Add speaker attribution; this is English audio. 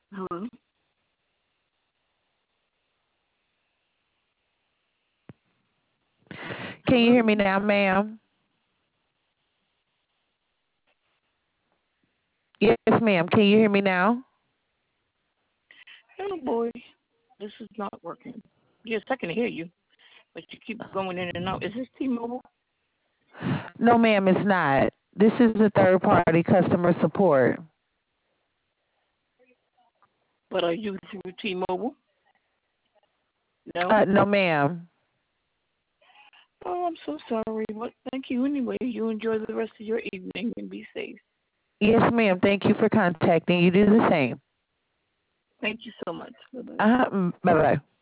Speaker 1: Hello?
Speaker 2: Can you
Speaker 1: Hello?
Speaker 2: hear me now, ma'am? Yes, ma'am. Can you hear me now?
Speaker 1: Oh boy, this is not working. Yes, I can hear you, but you keep going in and out. Is this T-Mobile?
Speaker 2: No, ma'am, it's not. This is a third party customer support.
Speaker 1: But are you through T-Mobile? No?
Speaker 2: No, ma'am.
Speaker 1: Oh, I'm so sorry. Well, thank you anyway. You enjoy the rest of your evening and be safe.
Speaker 2: Yes, ma'am. Thank you for contacting. You do the same.
Speaker 1: Thank you so much. Bye-bye.
Speaker 2: Bye bye.